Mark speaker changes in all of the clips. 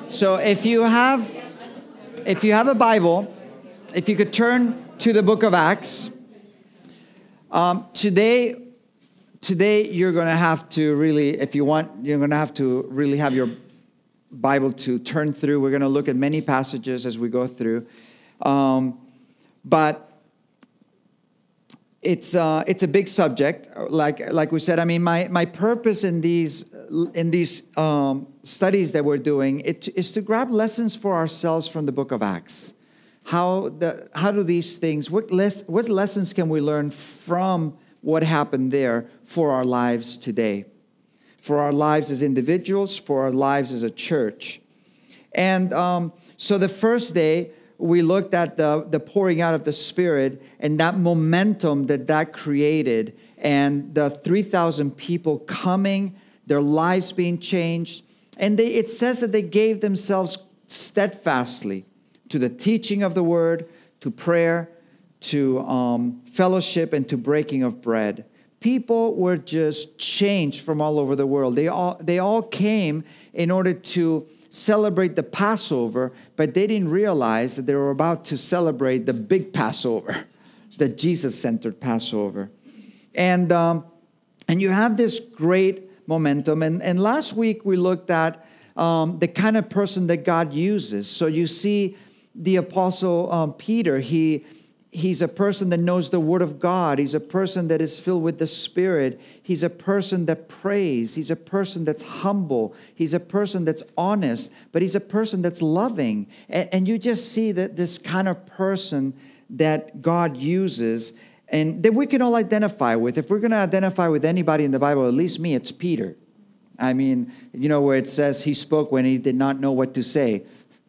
Speaker 1: So if you have a Bible, if you could turn to the book of Acts. Today you're going to have to really, if you want, you're going to have to really have your Bible to turn through. We're going to look at many passages as we go through. But it's a big subject. Like we said, I mean, my purpose in these studies that we're doing is to grab lessons for ourselves from the book of Acts. How do these things? What lessons can we learn from what happened there for our lives today, for our lives as individuals, for our lives as a church? And so the first day, we looked at the pouring out of the Spirit and that momentum that created, and the 3,000 people coming, their lives being changed. And it says that they gave themselves steadfastly to the teaching of the word, to prayer, to fellowship, and to breaking of bread. People were just changed from all over the world. They all came in order to celebrate the Passover, but they didn't realize that they were about to celebrate the big Passover, the Jesus-centered Passover. And you have this great momentum. And last week we looked at the kind of person that God uses. So you see the Apostle Peter, he's a person that knows the Word of God. He's a person that is filled with the Spirit. He's a person that prays. He's a person that's humble. He's a person that's honest, but he's a person that's loving. And you just see that this kind of person that God uses and that we can all identify with. If we're going to identify with anybody in the Bible, at least me, it's Peter. I mean, you know, where it says he spoke when he did not know what to say.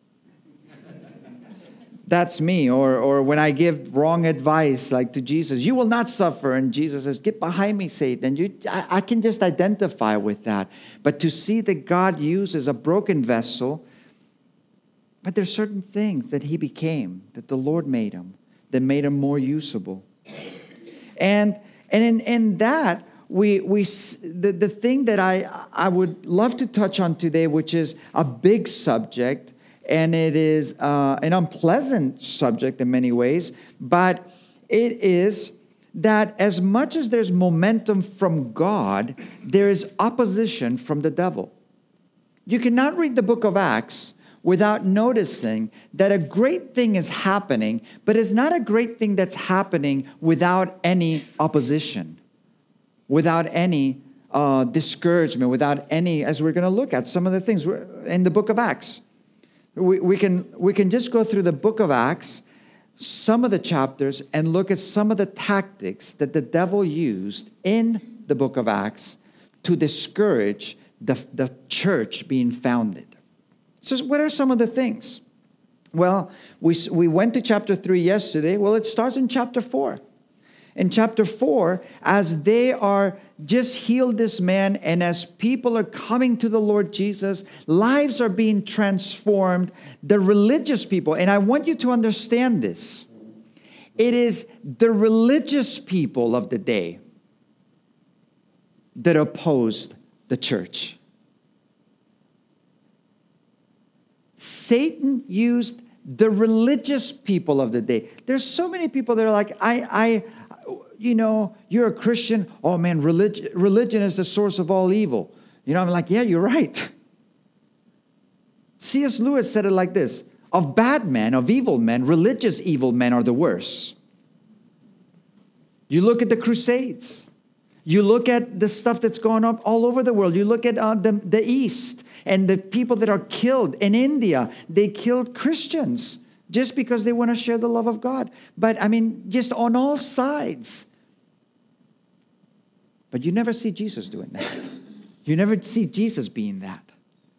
Speaker 1: That's me. Or when I give wrong advice, like to Jesus, you will not suffer. And Jesus says, get behind me, Satan. I can just identify with that. But to see that God uses a broken vessel, but there's certain things that he became, that the Lord made him, that made him more usable. And in that, the thing that I would love to touch on today, which is a big subject, and it is an unpleasant subject in many ways, but it is that as much as there's momentum from God, there is opposition from the devil. You cannot read the book of Acts without noticing that a great thing is happening, but it's not a great thing that's happening without any opposition, without any discouragement, without any, as we're going to look at some of the things in the book of Acts. We can just go through the book of Acts, some of the chapters, and look at some of the tactics that the devil used in the book of Acts to discourage the church being founded. So what are some of the things? Well, we went to chapter 3 yesterday. Well, it starts in chapter 4. In chapter 4, as they are just healed this man, and as people are coming to the Lord Jesus, lives are being transformed. The religious people, and I want you to understand this, it is the religious people of the day that opposed the church. Satan used the religious people of the day. There's so many people that are like, you know, you're a Christian. Oh man, religion is the source of all evil. You know, I'm like, yeah, you're right. C.S. Lewis said it like this: of bad men, of evil men, religious evil men are the worst. You look at the Crusades. You look at the stuff that's going on all over the world. You look at the East and the people that are killed in India. They killed Christians just because they want to share the love of God. But I mean, just on all sides. But you never see Jesus doing that. You never see Jesus being that.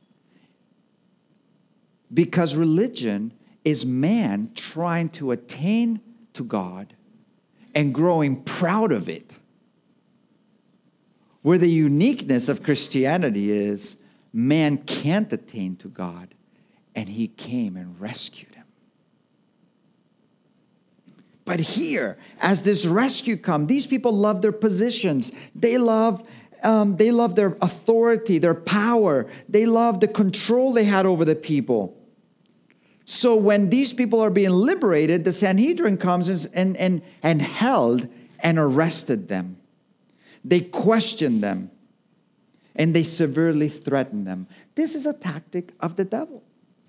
Speaker 1: Because religion is man trying to attain to God and growing proud of it. Where the uniqueness of Christianity is, man can't attain to God, and he came and rescued him. But here, as this rescue comes, these people love their positions. They love they loved their authority, their power. They loved the control they had over the people. So when these people are being liberated, the Sanhedrin comes and held and arrested them. They questioned them. And they severely threatened them. This is a tactic of the devil.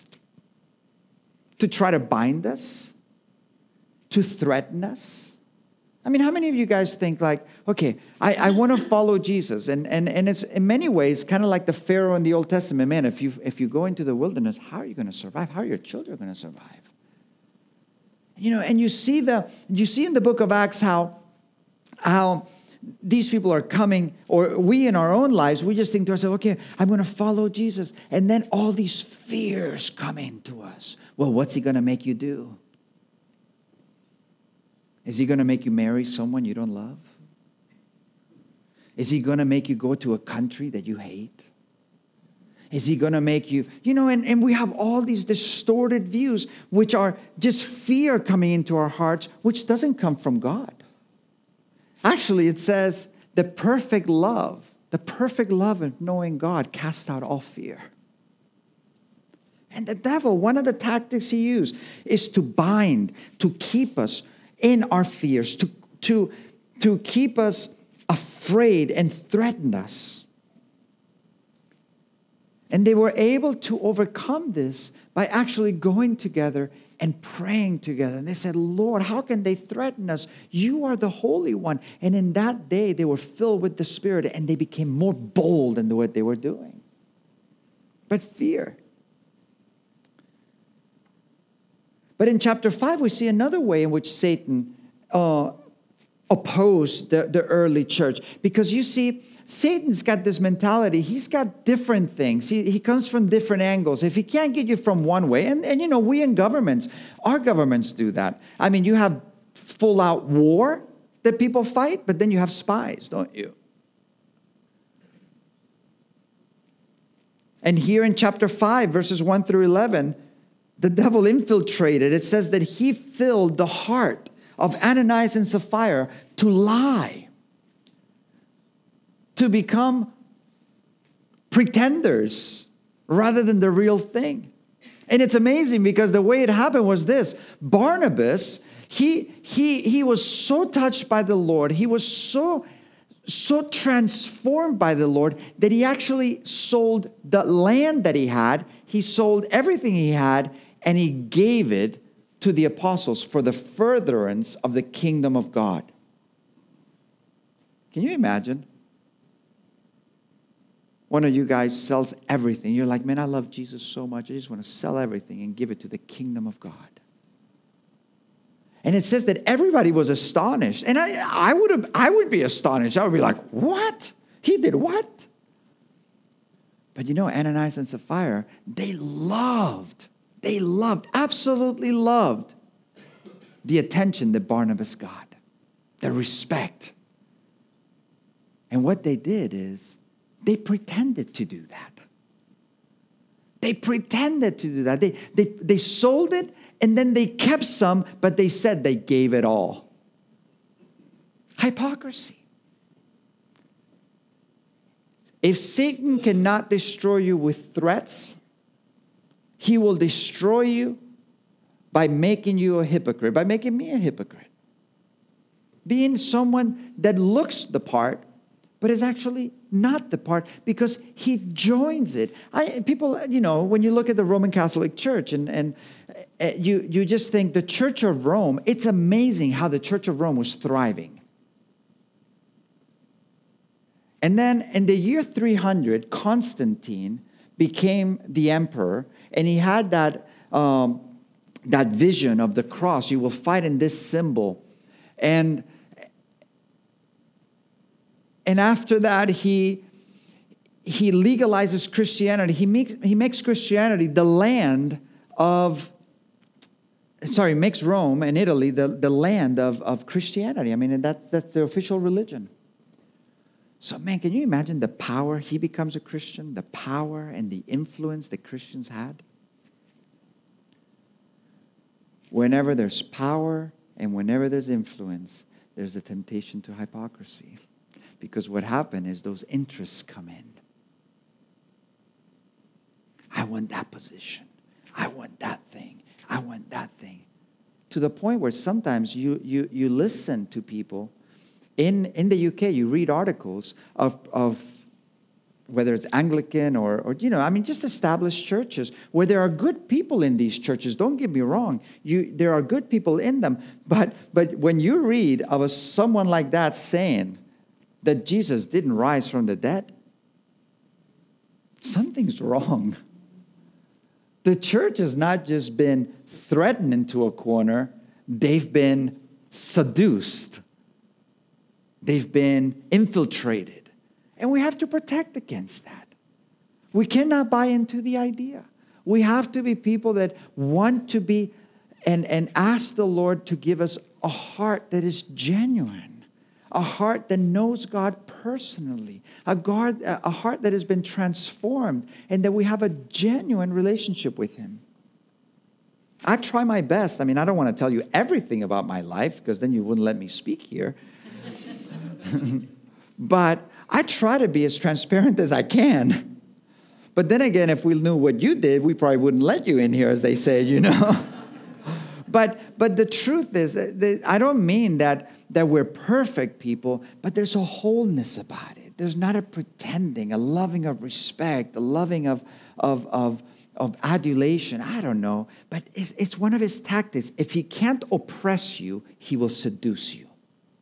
Speaker 1: To try to bind us. To threaten us. I mean, how many of you guys think like, okay, I want to follow Jesus. And it's in many ways kind of like the Pharaoh in the Old Testament. Man, if you go into the wilderness, how are you going to survive? How are your children going to survive? You know, and you see in the book of Acts how these people are coming, or we in our own lives, we just think to ourselves, okay, I'm going to follow Jesus. And then all these fears come into us. Well, what's he going to make you do? Is he going to make you marry someone you don't love? Is he going to make you go to a country that you hate? Is he going to make you, and we have all these distorted views, which are just fear coming into our hearts, which doesn't come from God. Actually, it says the perfect love of knowing God casts out all fear. And the devil, one of the tactics he used is to bind, to keep us in our fears, to keep us afraid and threaten us. And they were able to overcome this by actually going together and praying together. And they said, Lord, how can they threaten us? You are the Holy One. And in that day, they were filled with the Spirit and they became more bold in what they were doing. But fear. But in chapter 5, we see another way in which Satan opposed the early church. Because you see, Satan's got this mentality. He's got different things. He comes from different angles. If he can't get you from one way, and we in governments, our governments do that. I mean, you have full-out war that people fight, but then you have spies, don't you? And here in chapter 5, verses 1 through 11, the devil infiltrated. It says that he filled the heart of Ananias and Sapphira to lie, to become pretenders rather than the real thing. And it's amazing because the way it happened was this. Barnabas, he was so touched by the Lord. He was so transformed by the Lord that he actually sold the land that he had. He sold everything he had and he gave it to the apostles for the furtherance of the kingdom of God. Can you imagine? One of you guys sells everything. You're like, man, I love Jesus so much. I just want to sell everything and give it to the kingdom of God. And it says that everybody was astonished. And I would be astonished. I would be like, what? He did what? But Ananias and Sapphira, they absolutely loved the attention that Barnabas got, the respect. And what they did is they pretended to do that. They pretended to do that. They sold it and then they kept some, but they said they gave it all. Hypocrisy. If Satan cannot destroy you with threats, he will destroy you by making you a hypocrite, by making me a hypocrite. Being someone that looks the part, but is actually not the part because he joins it. People, when you look at the Roman Catholic Church and you just think the Church of Rome, it's amazing how the Church of Rome was thriving. And then in the year 300, Constantine became the emperor, and he had that vision of the cross. You will fight in this symbol. And after that, he legalizes Christianity. He makes Christianity the land of, makes Rome and Italy the land of Christianity. I mean, that's the official religion. So, man, can you imagine the power? He becomes a Christian, the power and the influence that Christians had. Whenever there's power and whenever there's influence, there's a temptation to hypocrisy. Because what happened is those interests come in. I want that position. I want that thing. I want that thing. To the point where sometimes you listen to people. In the UK, you read articles of whether it's Anglican or just established churches where there are good people in these churches. Don't get me wrong. There are good people in them. But when you read of someone like that saying that Jesus didn't rise from the dead, something's wrong. The church has not just been threatened into a corner. They've been seduced. They've been infiltrated. And we have to protect against that. We cannot buy into the idea. We have to be people that want to be and ask the Lord to give us a heart that is genuine, a heart that knows God personally, a heart that has been transformed, and that we have a genuine relationship with Him. I try my best. I don't want to tell you everything about my life because then you wouldn't let me speak here. But I try to be as transparent as I can. But then again, if we knew what you did, we probably wouldn't let you in here, as they say, But the truth is, that I don't mean that we're perfect people, but there's a wholeness about it. There's not a pretending, a loving of respect, a loving of adulation. I don't know. But it's one of his tactics. If he can't oppress you, he will seduce you.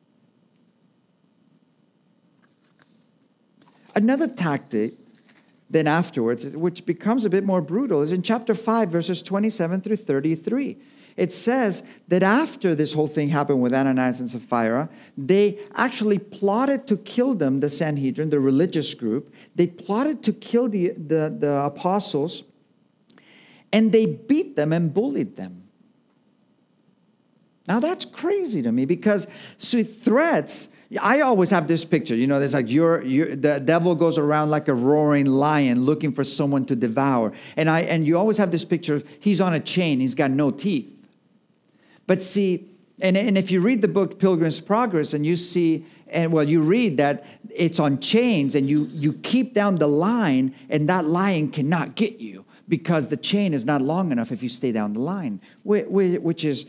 Speaker 1: Another tactic then afterwards, which becomes a bit more brutal, is in chapter 5, verses 27 through 33. It says that after this whole thing happened with Ananias and Sapphira, they actually plotted to kill them, the Sanhedrin, the religious group. They plotted to kill the apostles, and they beat them and bullied them. Now that's crazy to me because threats... I always have this picture, there's like the devil goes around like a roaring lion looking for someone to devour. And you always have this picture, he's on a chain, he's got no teeth. But see, and if you read the book Pilgrim's Progress and you see, you read that it's on chains and you keep down the line and that lion cannot get you because the chain is not long enough if you stay down the line, which is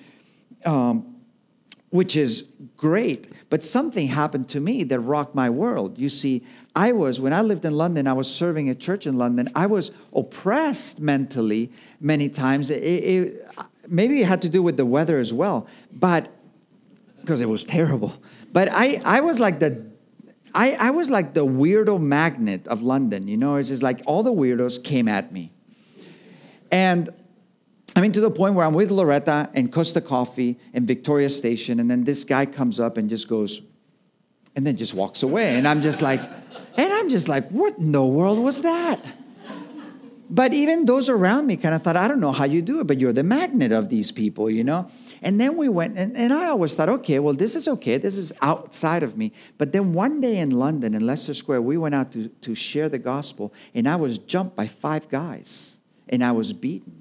Speaker 1: great. But something happened to me that rocked my world. You see, when I lived in London, I was serving a church in London. I was oppressed mentally many times. Maybe it had to do with the weather as well, but because it was terrible. But I was like the weirdo magnet of London. It's just like all the weirdos came at me. And to the point where I'm with Loretta and Costa Coffee and Victoria Station, and then this guy comes up and just goes, and then just walks away. And I'm just like, what in the world was that? But even those around me kind of thought, I don't know how you do it, but you're the magnet of these people, And then we went, and I always thought, okay, well, this is okay. This is outside of me. But then one day in London, in Leicester Square, we went out to share the gospel, and I was jumped by 5 guys, and I was beaten.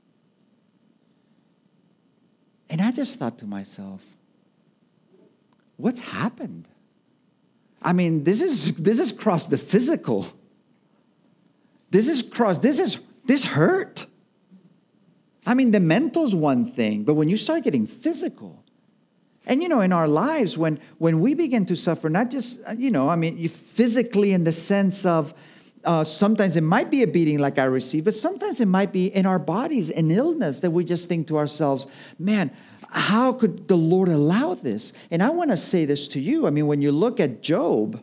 Speaker 1: And I just thought to myself, what's happened? This is crossed the physical. This hurt. The mental's one thing, but when you start getting physical, and in our lives, when we begin to suffer, not just, physically in the sense of, sometimes it might be a beating like I received, but sometimes it might be in our bodies an illness that we just think to ourselves, man, how could the Lord allow this? And I want to say this to you. When you look at Job,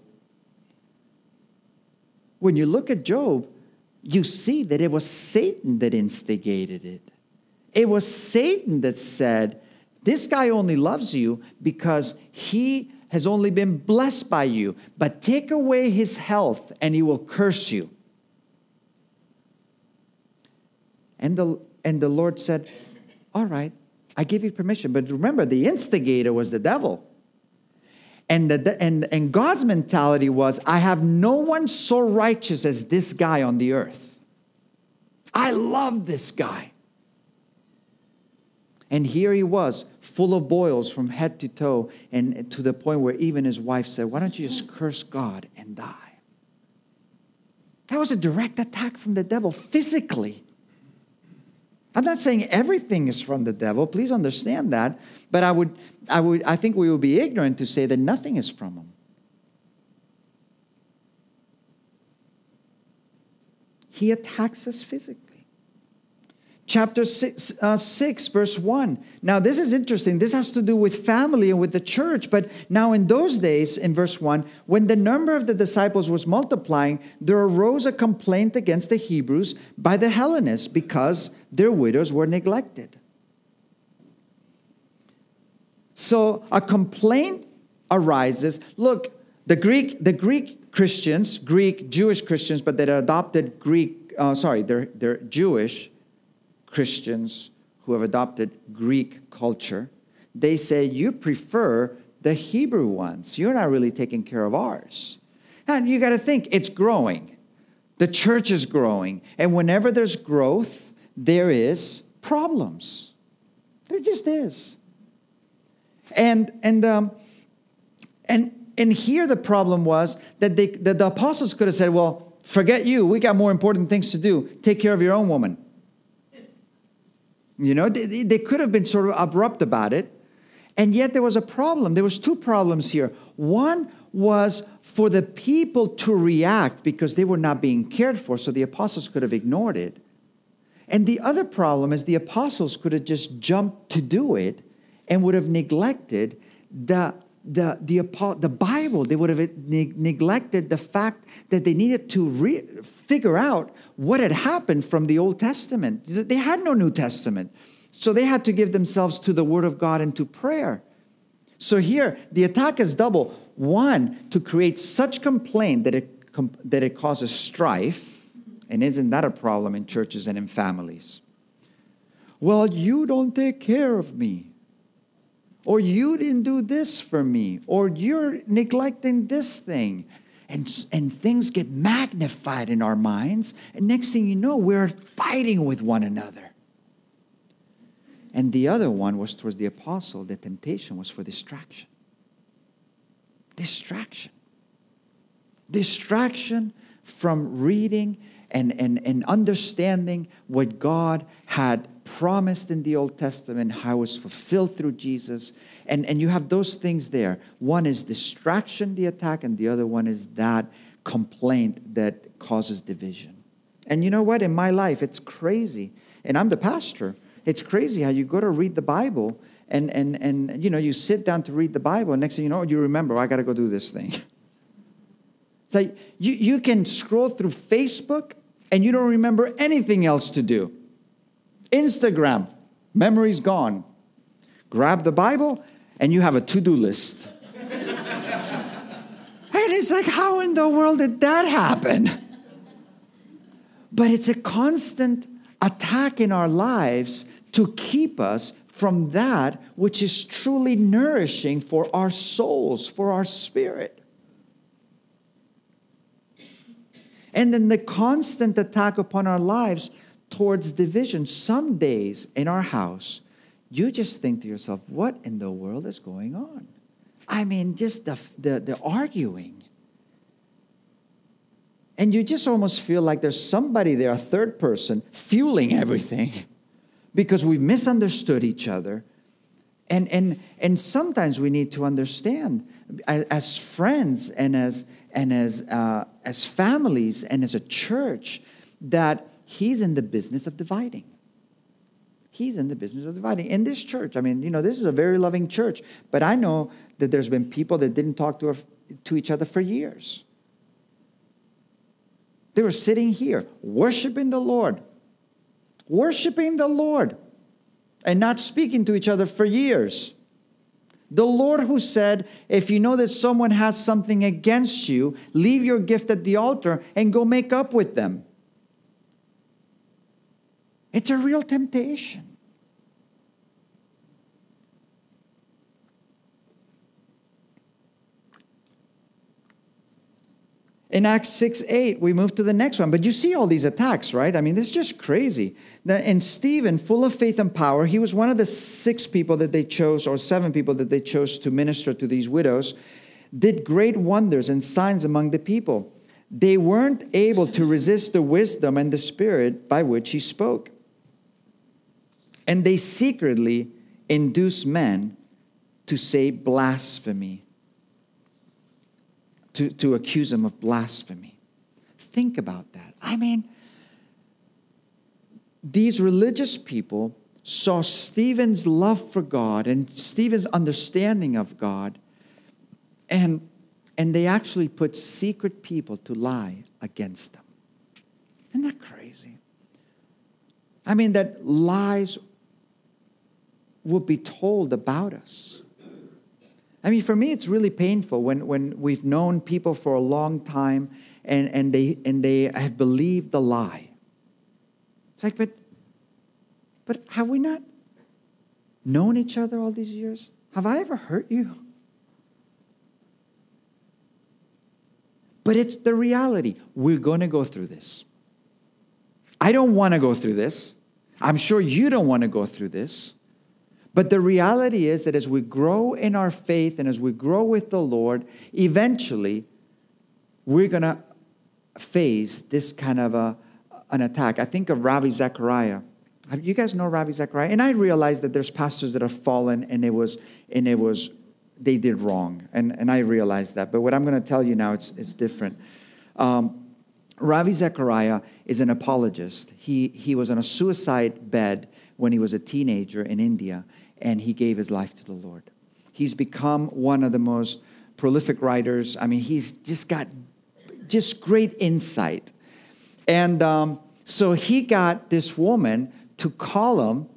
Speaker 1: you see that it was Satan that instigated it. It was Satan that said, this guy only loves you because he has only been blessed by you, but take away his health and he will curse you. And the Lord said, all right, I give you permission. But remember, the instigator was the devil. And God's mentality was, I have no one so righteous as this guy on the earth. I love this guy. And here he was, full of boils from head to toe, and to the point where even his wife said, why don't you just curse God and die? That was a direct attack from the devil, physically. I'm not saying everything is from the devil. Please understand that. But I think we would be ignorant to say that nothing is from him. He attacks us physically. Chapter 6, verse 1. Now, this is interesting. This has to do with family and with the church. But now in those days, in verse 1, when the number of the disciples was multiplying, there arose a complaint against the Hebrews by the Hellenists because their widows were neglected. So a complaint arises. Look, the Greek Christians, Greek Jewish Christians, but that adopted they're Jewish Christians who have adopted Greek culture. They say, you prefer the Hebrew ones. You're not really taking care of ours. And you got to think, it's growing. The church is growing. And whenever there's growth, there is problems. There just is. And here the problem was that the apostles could have said, well, forget you. We got more important things to do. Take care of your own woman. You know, they could have been sort of abrupt about it. And yet there was a problem. There was two problems here. One was for the people to react because they were not being cared for, so the apostles could have ignored it. And the other problem is the apostles could have just jumped to do it and would have neglected the Bible. They would have neglected the fact that they needed to figure out what had happened from the Old Testament. They had no New Testament. So they had to give themselves to the Word of God and to prayer. So here, the attack is double. One, to create such complaint that it causes strife. And isn't that a problem in churches and in families? Well, you don't take care of me. Or you didn't do this for me. Or you're neglecting this thing. And things get magnified in our minds. And next thing you know, we're fighting with one another. And the other one was towards the apostle. The temptation was for distraction. Distraction. Distraction from reading and understanding what God had promised in the Old Testament, how it was fulfilled through Jesus. And you have those things there. One is distraction, the attack, and the other one is that complaint that causes division. And you know what? In my life, it's crazy. And I'm the pastor. It's crazy how you go to read the Bible and you know, you sit down to read the Bible, and next thing you know, you remember, I got to go do this thing. It's like you can scroll through Facebook and you don't remember anything else to do. Instagram, memory's gone. Grab the Bible and you have a to-do list. And it's like, how in the world did that happen? But it's a constant attack in our lives to keep us from that which is truly nourishing for our souls, for our spirit. And then the constant attack upon our lives towards division. Some days in our house, you just think to yourself, what in the world is going on? I mean, just the arguing. And you just almost feel like there's somebody there, a third person, fueling everything because we've misunderstood each other. And sometimes we need to understand as friends and as families and as a church that He's in the business of dividing. He's in the business of dividing. In this church, I mean, you know, this is a very loving church, but I know that there's been people that didn't talk to each other for years. They were sitting here, worshiping the Lord, and not speaking to each other for years. The Lord who said, if you know that someone has something against you, leave your gift at the altar and go make up with them. It's a real temptation. In Acts 6:8, we move to the next one. But you see all these attacks, right? I mean, this is just crazy. And Stephen, full of faith and power, he was one of the 6 people that they chose, or 7 people that they chose to minister to these widows, did great wonders and signs among the people. They weren't able to resist the wisdom and the spirit by which he spoke. And they secretly induced men to say blasphemy, to accuse him of blasphemy. Think about that. I mean, these religious people saw Stephen's love for God and Stephen's understanding of God, and they actually put secret people to lie against them. Isn't that crazy? I mean, that lies will be told about us. I mean, for me, it's really painful when we've known people for a long time and they have believed the lie. It's like, but have we not known each other all these years? Have I ever hurt you? But it's the reality. We're going to go through this. I don't want to go through this. I'm sure you don't want to go through this. But the reality is that as we grow in our faith and as we grow with the Lord, eventually we're going to face this kind of an attack. I think of Ravi Zachariah. You guys know Ravi Zachariah? And I realize that there's pastors that have fallen and they did wrong. And I realize that. But what I'm going to tell you now, it's different. Ravi Zachariah is an apologist. He was on a suicide bed when he was a teenager in India, and he gave his life to the Lord. He's become one of the most prolific writers. I mean, he's just got great insight. And so he got this woman to call him,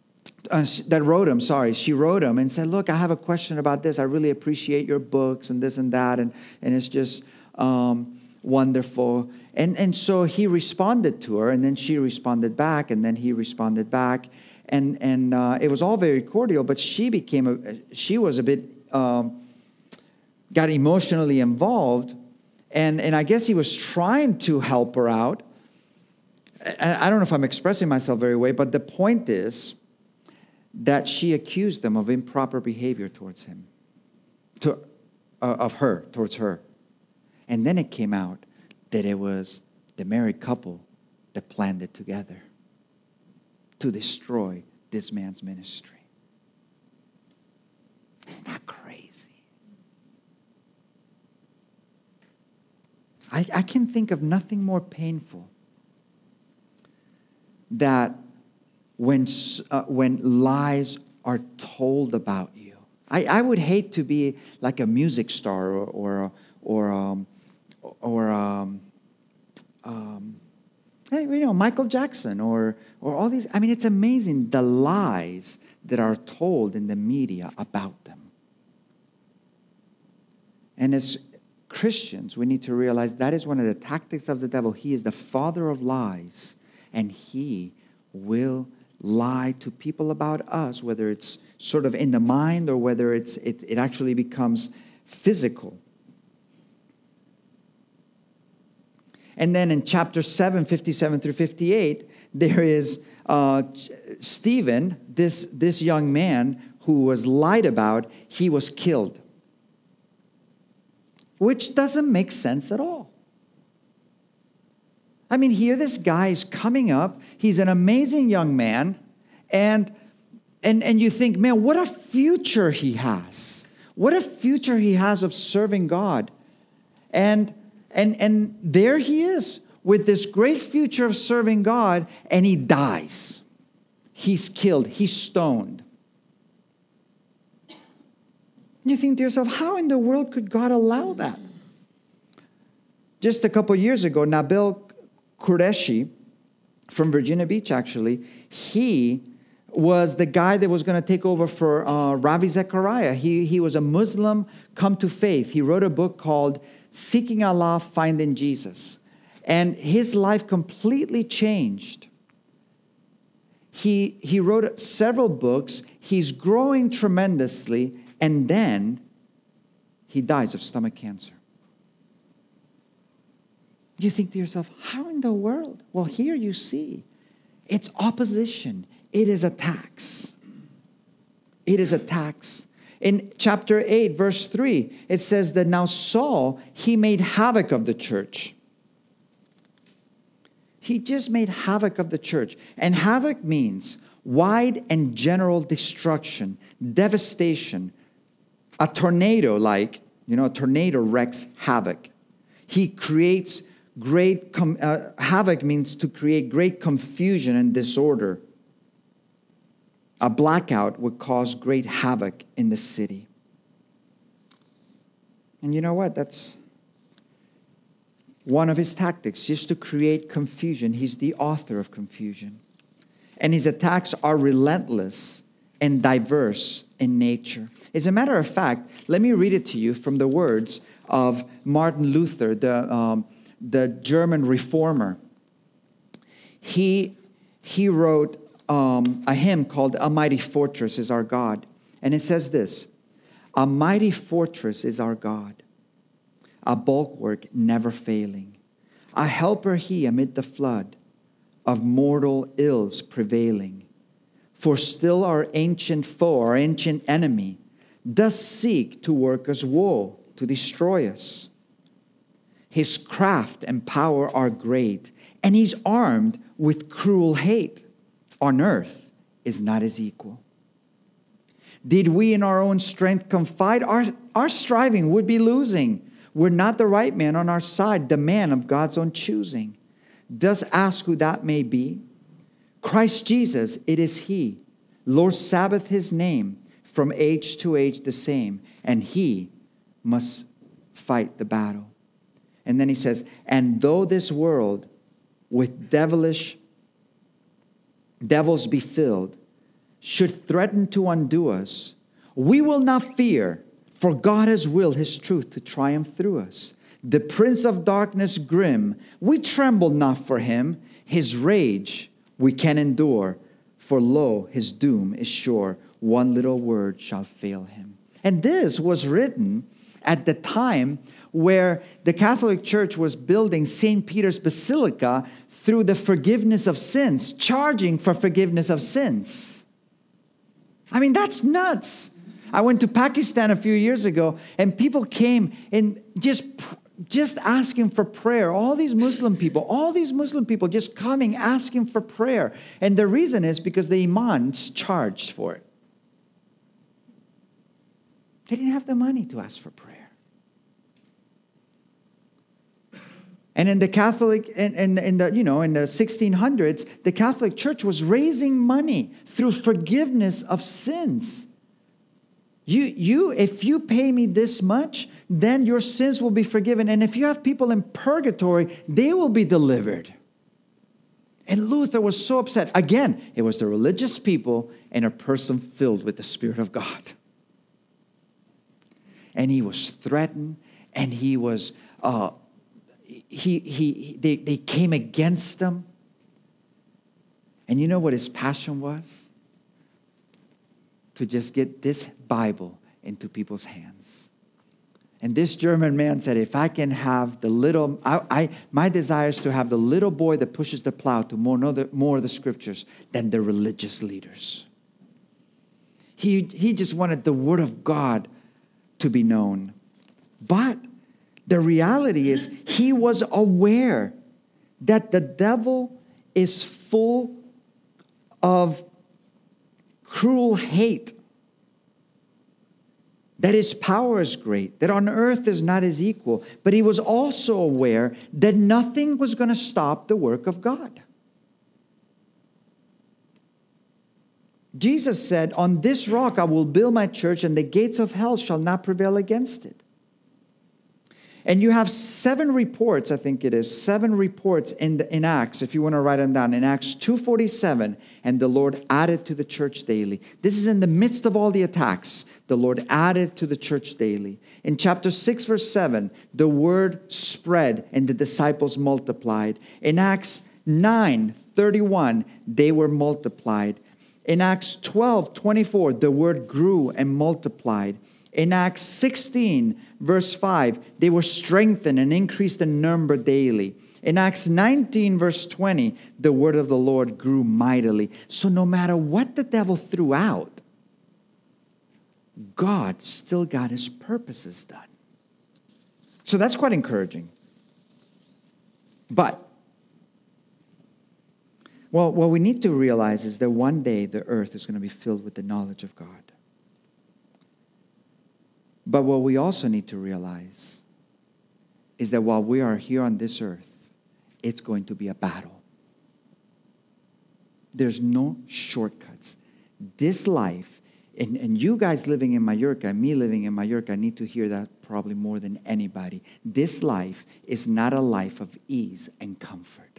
Speaker 1: she wrote him and said, look, I have a question about this. I really appreciate your books and this and that, and it's just wonderful. And so he responded to her, and then she responded back, and then he responded back. And it was all very cordial, but she was a bit, got emotionally involved, and I guess he was trying to help her out. I don't know if I'm expressing myself very well, but the point is that she accused him of improper behavior towards him, towards her. And then it came out that it was the married couple that planned it together to destroy this man's ministry. Isn't that crazy? I can think of nothing more painful that when lies are told about you. I would hate to be like a music star or Michael Jackson or all these. I mean, it's amazing the lies that are told in the media about them. And as Christians, we need to realize that is one of the tactics of the devil. He is the father of lies, and he will lie to people about us, whether it's sort of in the mind or whether it actually becomes physical. And then in chapter 7, 57 through 58, there is Stephen, this young man who was lied about, he was killed. Which doesn't make sense at all. I mean, here this guy is coming up. He's an amazing young man. And you think, man, what a future he has. What a future he has of serving God. And there he is with this great future of serving God, and he dies. He's killed. He's stoned. You think to yourself, how in the world could God allow that? Just a couple years ago, Nabil Qureshi from Virginia Beach, actually, he was the guy that was going to take over for Ravi Zachariah. He was a Muslim come to faith. He wrote a book called Seeking Allah, Finding Jesus. And his life completely changed. He wrote several books. He's growing tremendously. And then he dies of stomach cancer. You think to yourself, how in the world? Well, here you see, it's opposition. It is attacks. It is attacks. In chapter 8, verse 3, it says that now Saul, he made havoc of the church. He just made havoc of the church. And havoc means wide and general destruction, devastation. A tornado, a tornado wreaks havoc. He creates great, havoc means to create great confusion and disorder. A blackout would cause great havoc in the city. And you know what? That's one of his tactics, just to create confusion. He's the author of confusion. And his attacks are relentless and diverse in nature. As a matter of fact, let me read it to you from the words of Martin Luther, the German reformer. He wrote a hymn called "A Mighty Fortress is Our God." And it says this: "A mighty fortress is our God, a bulwark never failing, a helper he amid the flood of mortal ills prevailing. For still our ancient foe, our ancient enemy, does seek to work us woe, to destroy us. His craft and power are great, and he's armed with cruel hate. On earth is not his equal. Did we in our own strength confide, our striving would be losing. We're not the right man on our side, the man of God's own choosing. Does ask who that may be? Christ Jesus, it is he. Lord Sabbath his name, from age to age the same, and he must fight the battle." And then he says, "And though this world with devils be filled, should threaten to undo us, we will not fear, for God has willed his truth to triumph through us. The prince of darkness grim, we tremble not for him. His rage we can endure, for lo, his doom is sure. One little word shall fail him." And this was written at the time where the Catholic Church was building St. Peter's Basilica through the forgiveness of sins, charging for forgiveness of sins. I mean, that's nuts. I went to Pakistan a few years ago, and people came and just asking for prayer. All these Muslim people just coming asking for prayer. And the reason is because the imams charged for it. They didn't have the money to ask for prayer. And in the Catholic, in the 1600s, the Catholic Church was raising money through forgiveness of sins. If you pay me this much, then your sins will be forgiven. And if you have people in purgatory, they will be delivered. And Luther was so upset. Again, it was the religious people and a person filled with the Spirit of God. And he was threatened, and he was they came against him. And you know what his passion was? To just get this Bible into people's hands. And this German man said, if I can have the little, my desire is to have the little boy that pushes the plow to more of the scriptures than the religious leaders. He just wanted the word of God to be known. But the reality is, he was aware that the devil is full of cruel hate, that his power is great, that on earth is not his equal. But he was also aware that nothing was going to stop the work of God. Jesus said, "On this rock I will build my church, and the gates of hell shall not prevail against it." And you have 7 reports, I think it is, 7 reports in Acts, if you want to write them down. In Acts 2:47, and the Lord added to the church daily. This is in the midst of all the attacks. The Lord added to the church daily. In chapter 6, verse 7, the word spread and the disciples multiplied. In Acts 9:31, they were multiplied. In Acts 12:24, the word grew and multiplied. In Acts 16, verse 5, they were strengthened and increased in number daily. In Acts 19, verse 20, the word of the Lord grew mightily. So no matter what the devil threw out, God still got his purposes done. So that's quite encouraging. But, well, what we need to realize is that one day the earth is going to be filled with the knowledge of God. But what we also need to realize is that while we are here on this earth, it's going to be a battle. There's no shortcuts. This life, and you guys living in Mallorca, me living in Mallorca, need to hear that probably more than anybody. This life is not a life of ease and comfort.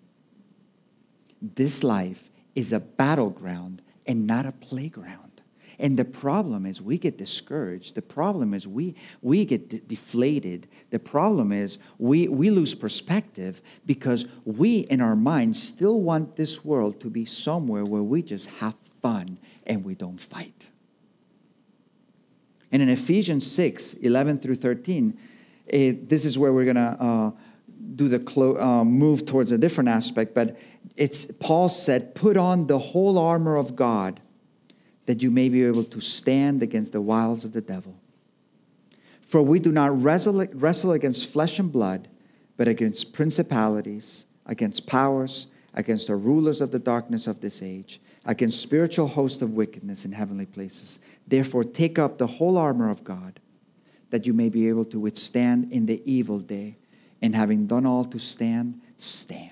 Speaker 1: This life is a battleground and not a playground. And the problem is we get discouraged. The problem is we get deflated. The problem is we lose perspective because we in our minds still want this world to be somewhere where we just have fun and we don't fight. And in Ephesians 6, 11 through 13, this is where we're going to do the move towards a different aspect. But Paul said, put on the whole armor of God, that you may be able to stand against the wiles of the devil. For we do not wrestle against flesh and blood, but against principalities, against powers, against the rulers of the darkness of this age, against spiritual hosts of wickedness in heavenly places. Therefore, take up the whole armor of God, that you may be able to withstand in the evil day, and having done all to stand, stand.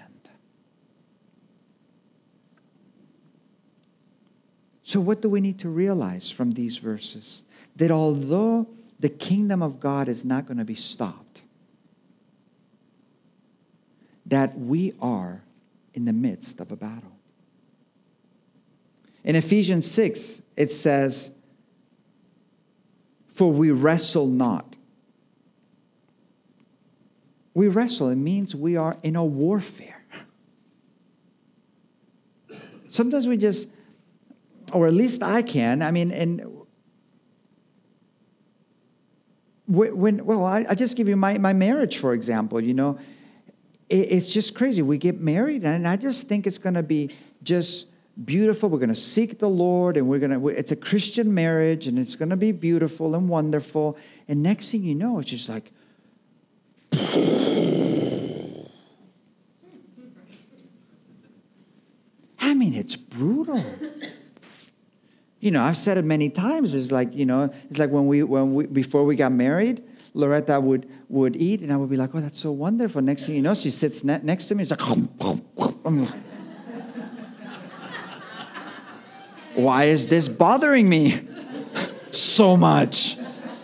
Speaker 1: So what do we need to realize from these verses? That although the kingdom of God is not going to be stopped, that we are in the midst of a battle. In Ephesians 6, it says, for we wrestle not. We wrestle, it means we are in a warfare. Sometimes we just, or at least I can, I just give you my marriage, for example, it's just crazy. We get married, and I just think it's going to be just beautiful. We're going to seek the Lord, and it's a Christian marriage, and it's going to be beautiful and wonderful. And next thing you know, it's just like, it's brutal. I've said it many times. It's like when we before we got married, Loretta would eat, and I would be like, oh, that's so wonderful. Next thing you know, she sits next to me. It's like, why is this bothering me so much?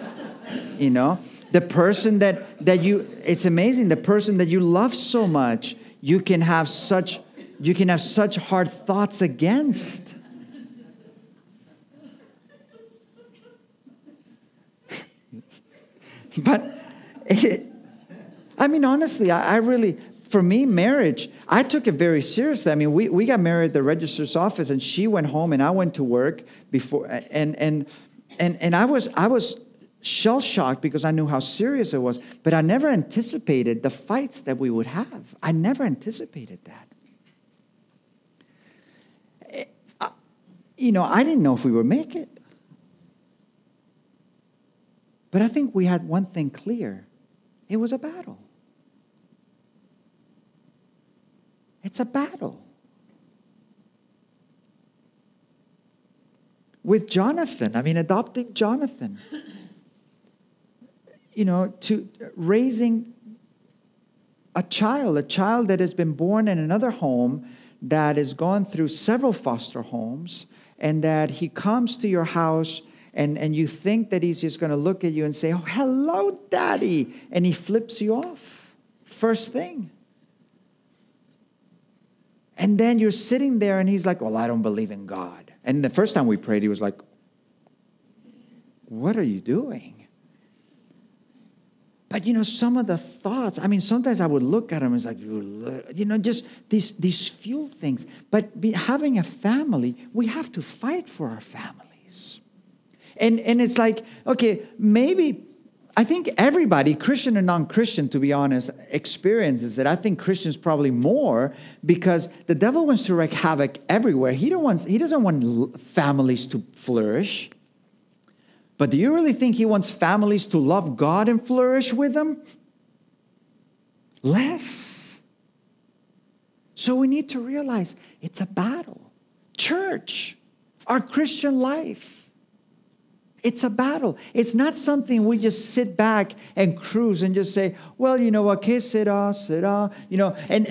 Speaker 1: The person that you, it's amazing. The person that you love so much, you can have such hard thoughts against. But, honestly, I really, for me, marriage, I took it very seriously. We got married at the registrar's office, and she went home, and I went to work before, and I was shell-shocked because I knew how serious it was, but I never anticipated the fights that we would have. I never anticipated that. I didn't know if we would make it. But I think we had one thing clear. It was a battle. It's a battle. With Jonathan, adopting Jonathan. To raising a child that has been born in another home, that has gone through several foster homes, and that he comes to your house, and you think that he's just going to look at you and say, oh, hello, Daddy. And he flips you off. First thing. And then you're sitting there and he's like, well, I don't believe in God. And the first time we prayed, he was like, what are you doing? But, some of the thoughts, sometimes I would look at him and it's like, just these few things. But having a family, we have to fight for our families. And it's like, okay, maybe I think everybody, Christian and non-Christian, to be honest, experiences it. I think Christians probably more because the devil wants to wreak havoc everywhere. He doesn't want families to flourish. But do you really think he wants families to love God and flourish with him? Less. So we need to realize it's a battle. Church, our Christian life. It's a battle. It's not something we just sit back and cruise and just say, well, you know what, que será, you know, and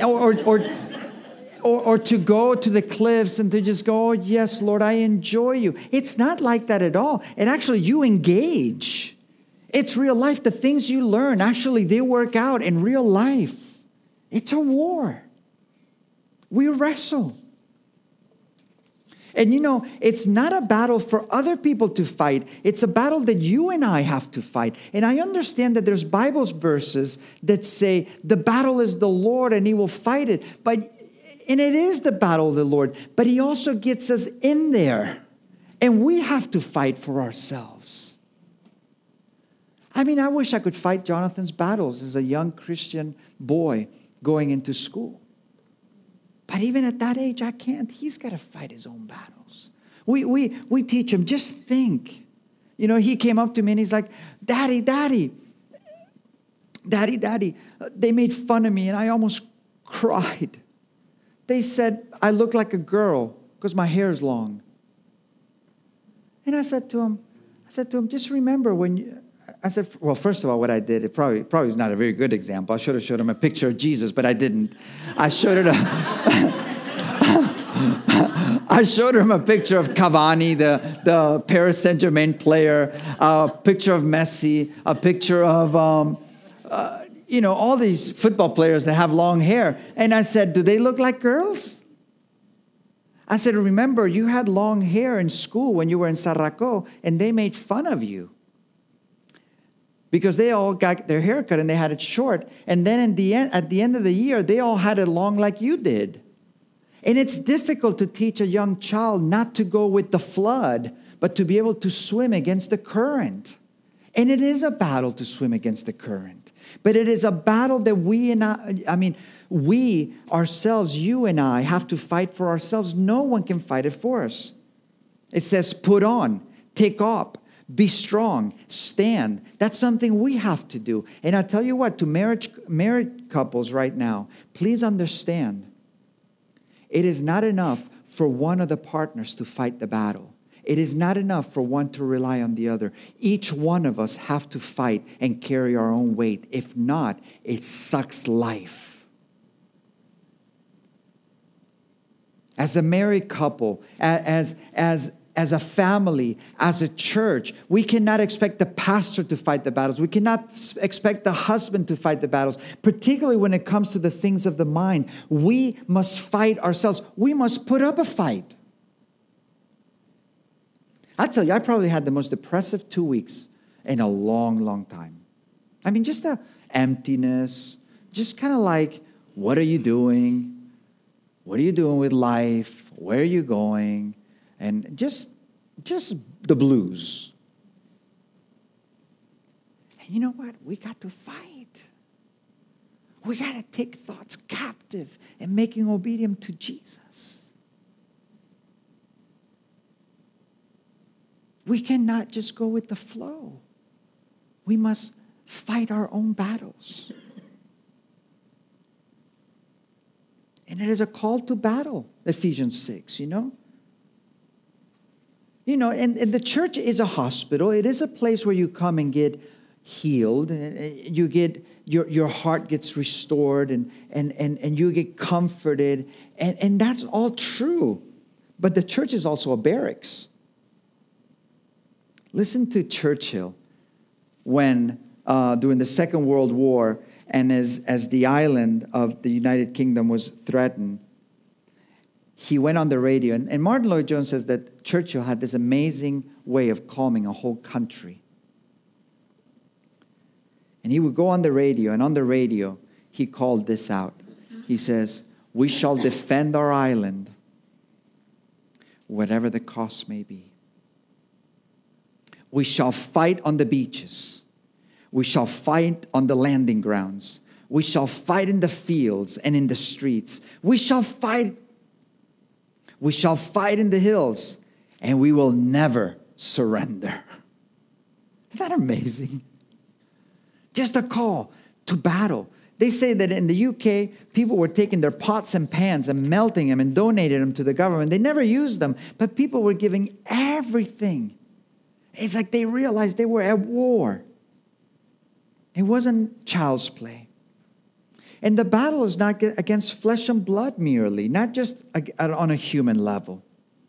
Speaker 1: or to go to the cliffs and to just go, oh, yes, Lord, I enjoy you. It's not like that at all. And actually, you engage. It's real life. The things you learn, actually, they work out in real life. It's a war. We wrestle. And you know, it's not a battle for other people to fight. It's a battle that you and I have to fight. And I understand that there's Bible verses that say the battle is the Lord and he will fight it. And it is the battle of the Lord. But he also gets us in there. And we have to fight for ourselves. I mean, I wish I could fight Jonathan's battles as a young Christian boy going into school. But even at that age, I can't. He's got to fight his own battles. We teach him, just think. You know, he came up to me and he's like, Daddy. They made fun of me and I almost cried. They said I look like a girl because my hair is long. And I said to him, just remember I said, well, first of all, what I did, it probably is not a very good example. I should have showed him a picture of Jesus, but I didn't. I showed him a picture of Cavani, the Paris Saint-Germain player, a picture of Messi, a picture of, all these football players that have long hair. And I said, do they look like girls? I said, remember, you had long hair in school when you were in Sarraco, and they made fun of you. Because they all got their hair cut and they had it short. And then at the end of the year, they all had it long like you did. And it's difficult to teach a young child not to go with the flood, but to be able to swim against the current. And it is a battle to swim against the current. But it is a battle that we ourselves, you and I, have to fight for ourselves. No one can fight it for us. It says, put on, take up. Be strong, stand. That's something we have to do. And I tell you what, to married couples right now, please understand, it is not enough for one of the partners to fight the battle. It is not enough for one to rely on the other. Each one of us have to fight and carry our own weight. If not, it sucks life. As a married couple, as a family, as a church, we cannot expect the pastor to fight the battles. We cannot expect the husband to fight the battles, particularly when it comes to the things of the mind. We must fight ourselves. We must put up a fight. I tell you, I probably had the most depressive 2 weeks in a long, long time. I mean, just a emptiness, just kind of like, what are you doing? What are you doing with life? Where are you going? And just the blues. And you know what? We got to fight. We got to take thoughts captive and making obedient to Jesus. We cannot just go with the flow. We must fight our own battles. And it is a call to battle, Ephesians 6, you know? You know, and the church is a hospital. It is a place where you come and get healed. You get your heart gets restored and you get comforted. And that's all true. But the church is also a barracks. Listen to Churchill when during the Second World War and as the island of the United Kingdom was threatened, he went on the radio, and Martin Lloyd-Jones says that Churchill had this amazing way of calming a whole country. And he would go on the radio, and on the radio, he called this out. He says, we shall defend our island, whatever the cost may be. We shall fight on the beaches. We shall fight on the landing grounds. We shall fight in the fields and in the streets. We shall fight. We shall fight in the hills, and we will never surrender. Isn't that amazing? Just a call to battle. They say that in the UK, people were taking their pots and pans and melting them and donating them to the government. They never used them, but people were giving everything. It's like they realized they were at war. It wasn't child's play. And the battle is not against flesh and blood merely, not just on a human level.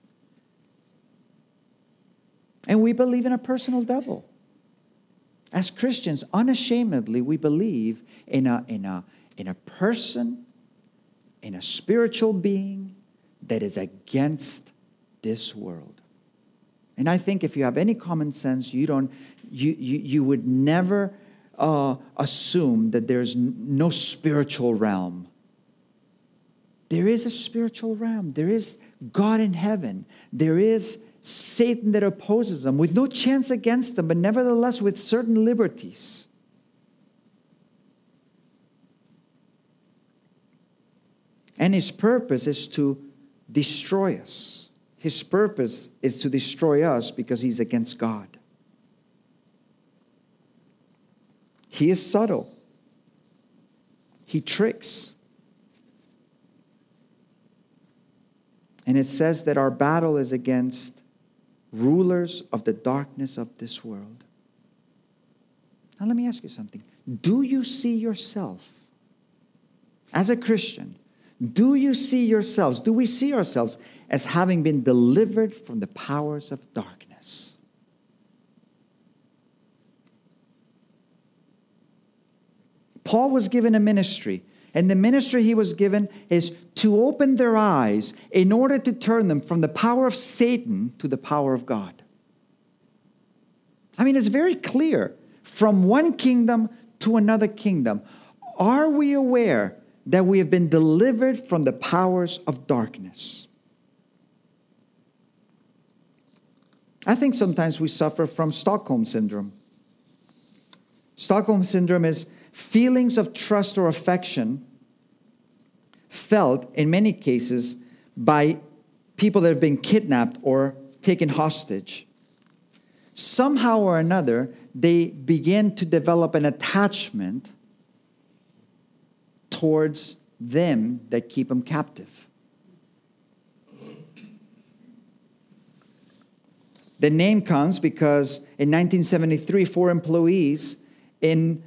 Speaker 1: And we believe in a personal devil. As Christians, unashamedly, we believe in a person, in a spiritual being that is against this world. And I think if you have any common sense, you would never assume that there's no spiritual realm. There is a spiritual realm. There is God in heaven. There is Satan that opposes them with no chance against them, but nevertheless with certain liberties. And his purpose is to destroy us. His purpose is to destroy us because he's against God. He is subtle. He tricks. And it says that our battle is against rulers of the darkness of this world. Now let me ask you something. Do you see yourself as a Christian? Do you see yourselves? Do we see ourselves as having been delivered from the powers of darkness? Paul was given a ministry, and the ministry he was given is to open their eyes in order to turn them from the power of Satan to the power of God. I mean, it's very clear. From one kingdom to another kingdom. Are we aware that we have been delivered from the powers of darkness? I think sometimes we suffer from Stockholm Syndrome. Stockholm Syndrome is feelings of trust or affection felt in many cases by people that have been kidnapped or taken hostage. Somehow or another, they begin to develop an attachment towards them that keep them captive. The name comes because in 1973, 4 employees in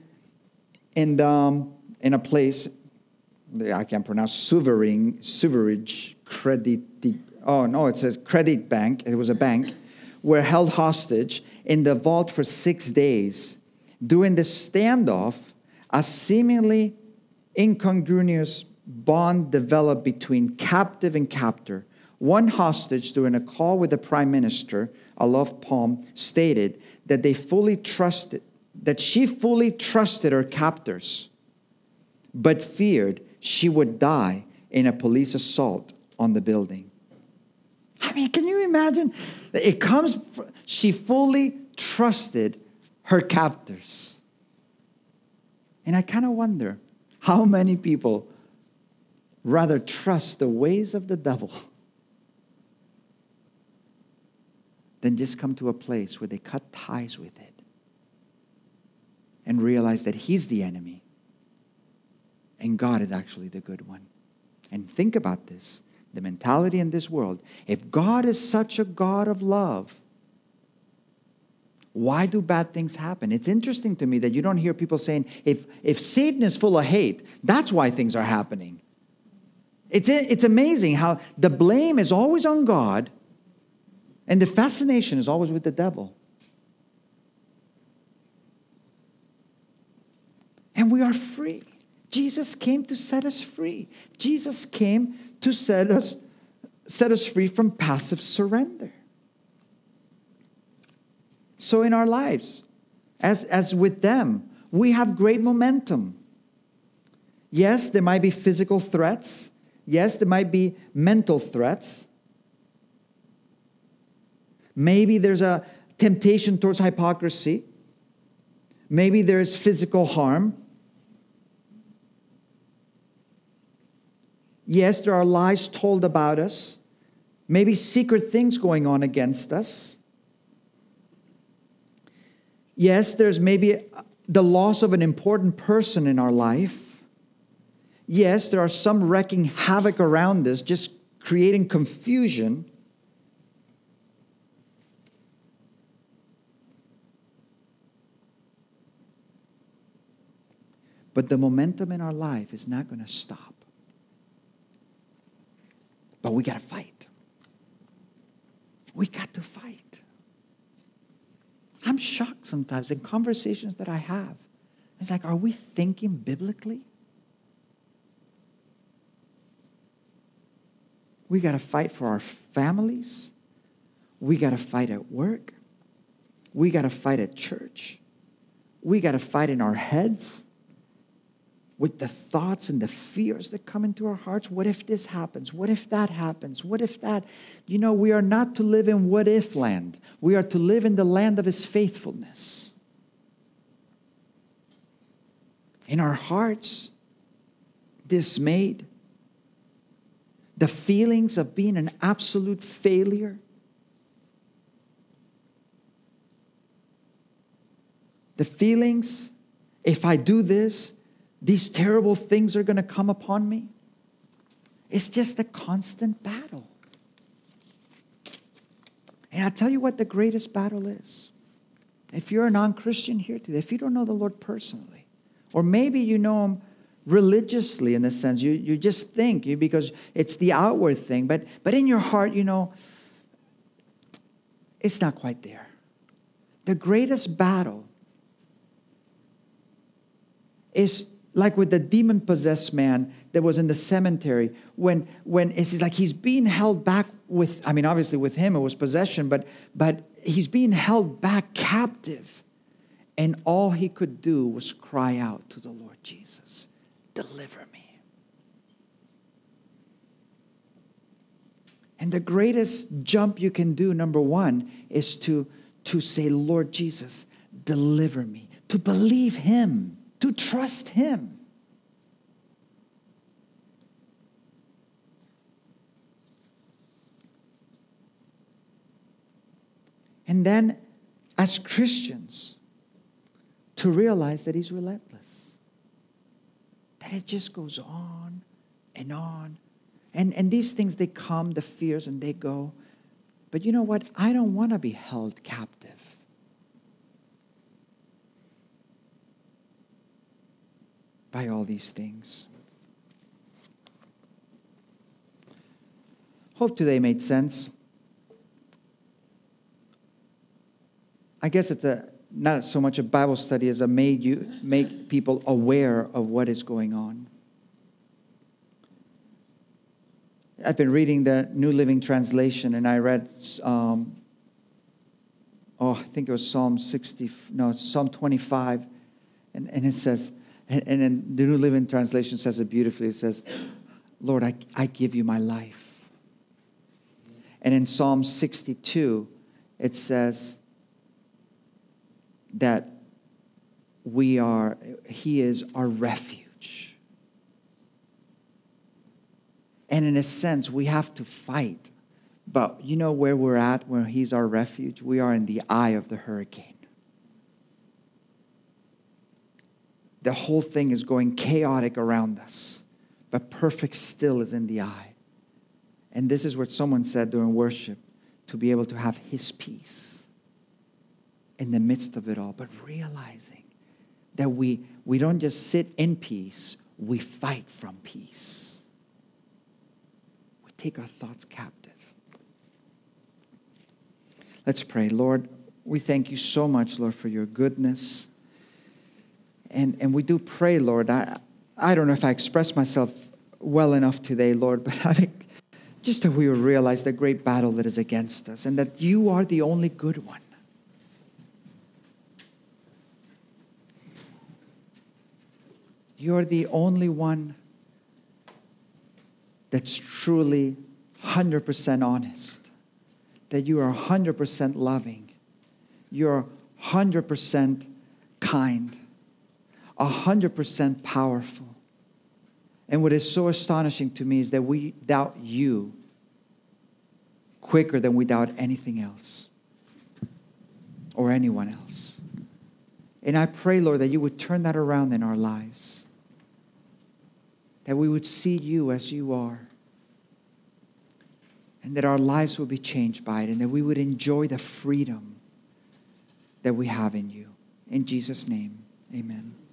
Speaker 1: a place, I can't pronounce, Suverage Credit. Oh no, it says Credit Bank. It was a bank. Were held hostage in the vault for 6 days. During the standoff, a seemingly incongruous bond developed between captive and captor. One hostage, during a call with the Prime Minister, Olof Palme, stated that she fully trusted her captors, but feared she would die in a police assault on the building. I mean, can you imagine? She fully trusted her captors. And I kind of wonder how many people rather trust the ways of the devil than just come to a place where they cut ties with it and realize that he's the enemy and God is actually the good one. And think about this. The mentality in this world. If God is such a God of love, why do bad things happen? It's interesting to me that you don't hear people saying, if Satan is full of hate, that's why things are happening. It's amazing how the blame is always on God and the fascination is always with the devil. And we are free. Jesus came to set us free. Jesus came to set us free from passive surrender. So in our lives, as with them, we have great momentum. Yes, there might be physical threats. Yes, there might be mental threats. Maybe there's a temptation towards hypocrisy. Maybe there is physical harm. Yes, there are lies told about us. Maybe secret things going on against us. Yes, there's maybe the loss of an important person in our life. Yes, there are some wreaking havoc around us, just creating confusion. But the momentum in our life is not going to stop. But we got to fight. We got to fight. I'm shocked sometimes in conversations that I have. It's like, are we thinking biblically? We got to fight for our families. We got to fight at work. We got to fight at church. We got to fight in our heads with the thoughts and the fears that come into our hearts. What if this happens? What if that happens? What if that? You know, we are not to live in what if land. We are to live in the land of His faithfulness. In our hearts, dismayed, the feelings of being an absolute failure, the feelings, if I do this, these terrible things are going to come upon me. It's just a constant battle. And I'll tell you what the greatest battle is. If you're a non-Christian here today, if you don't know the Lord personally, or maybe you know Him religiously in the sense, you just think, because it's the outward thing, but in your heart, you know, it's not quite there. The greatest battle is like with the demon-possessed man that was in the cemetery, when it's like he's being held back with, I mean, obviously with him it was possession, but he's being held back captive. And all he could do was cry out to the Lord Jesus, deliver me. And the greatest jump you can do, number one, is to say, Lord Jesus, deliver me. To believe Him. To trust Him. And then, as Christians, to realize that He's relentless. That it just goes on and on. And these things, they come, the fears, and they go. But you know what? I don't want to be held captive. By all these things. Hope today made sense. I guess it's not so much a Bible study as make people aware of what is going on. I've been reading the New Living Translation, and I read, I think it was Psalm 25, and it says, and then the New Living Translation says it beautifully. It says, Lord, I give you my life. And in Psalm 62, it says that He is our refuge. And in a sense, we have to fight. But you know where we're at, where He's our refuge? We are in the eye of the hurricane. The whole thing is going chaotic around us, but perfect still is in the eye. And this is what someone said during worship, to be able to have His peace in the midst of it all, but realizing that we don't just sit in peace, we fight from peace. We take our thoughts captive. Let's pray. Lord, we thank you so much, Lord, for your goodness. And we do pray, Lord, I don't know if I expressed myself well enough today, Lord, but I think just that we will realize the great battle that is against us and that you are the only good one. You're the only one that's truly 100% honest, that you are 100% loving. You're 100% kind, 100% powerful. And what is so astonishing to me is that we doubt you quicker than we doubt anything else or anyone else. And I pray, Lord, that you would turn that around in our lives. That we would see you as you are. And that our lives will be changed by it. And that we would enjoy the freedom that we have in you. In Jesus' name, amen.